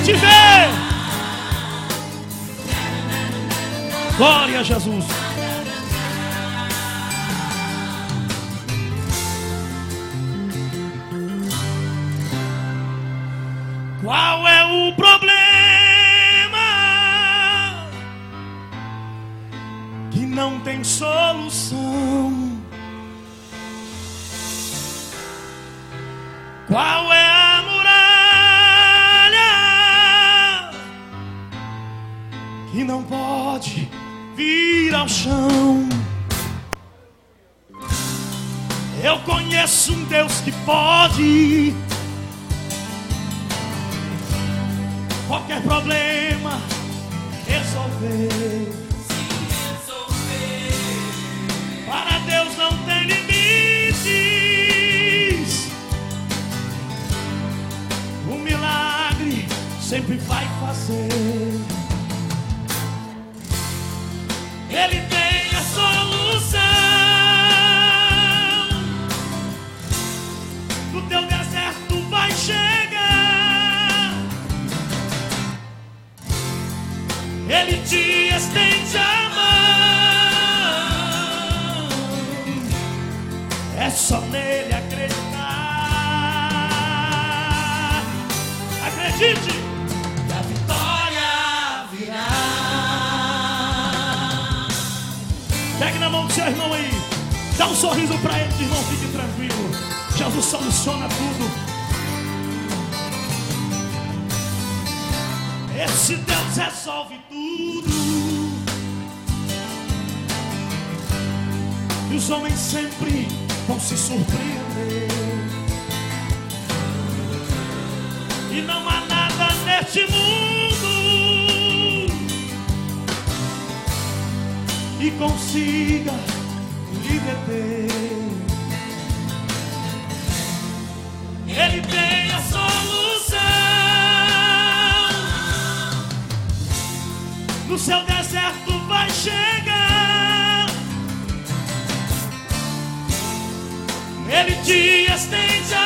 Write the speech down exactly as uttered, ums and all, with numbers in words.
te ver. Glória a Jesus. Qual é o problema que não tem solução? Qual é a muralha que não pode vir ao chão? Eu conheço um Deus que pode qualquer problema resolver. Se resolver. Para Deus não tem limites. O milagre sempre vai fazer. Ele tem a solução. No teu deserto vai chegar. Ele te estende a mão. É só nele acreditar. Acredite que a vitória virá. Pegue na mão do seu irmão aí. Dá um sorriso pra ele, irmão, fique tranquilo. Jesus soluciona tudo. Esse Deus resolve tudo. E os homens sempre vão se surpreender. E não há nada neste mundo que consiga lhe deter. Ele tem a solução. No seu deserto vai chegar. Ele te estende a